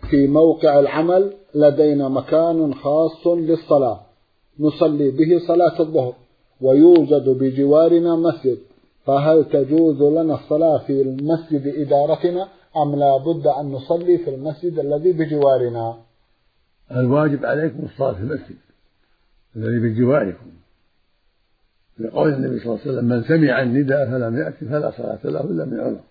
في موقع العمل لدينا مكان خاص للصلاة نصلي به صلاة الظهر، ويوجد بجوارنا مسجد، فهل تجوز لنا الصلاة في المسجد إدارتنا أم لا بد أن نصلي في المسجد الذي بجوارنا؟ الواجب عليكم الصلاة في المسجد الذي بجواركم، لقول النبي صلى الله عليه وسلم: من سمع النداء فلم يأتي فلا صلاة له إلا من عذر.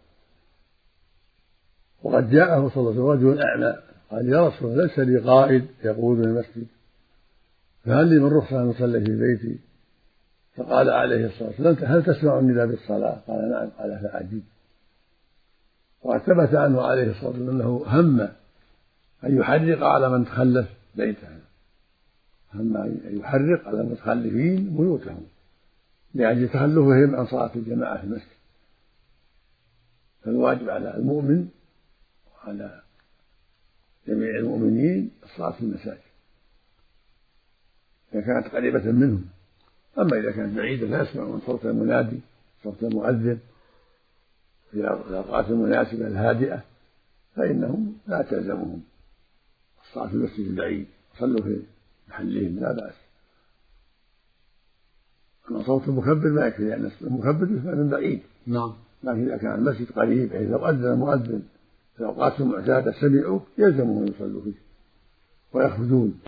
وقد جاءه صلى الله عليه وسلم رجل أعمى قال: يا رسول الله، ليس لي قائد يقودني المسجد، فهل لي من رخصة أن أصلي في بيتي؟ فقال عليه الصلاة والسلام: هل تسمع النداء بالصلاة؟ قال: نعم. قال: فعجيب. وقد ثبت عنه عليه الصلاة والسلام أنه هم أن يحرق على من تخلف بيته، هم أن يحرق على المتخلفين بيوتهم لأجل تخلفهم عن صلاة الجماعة في المسجد. فالواجب على المؤمن وعلى جميع المؤمنين الصلاة في المساجد إذا كانت قريبة منهم. أما إذا كانت بعيدة لا يسمعون صوت المنادي صوت المؤذن في الأوقات المناسبة الهادئة فإنهم لا تلزمهم الصلاة في المسجد البعيد، صلوا في محلهم لا بأس. أما صوت المكبر ما يكفي، لأن المكبر يسمع من بعيد. نعم. لكن إذا كان المسجد قريب بحيث لو أذن المؤذن في الأوقات المعتادة سمعوا يلزمهم أن يصلوا فيه ويخرجون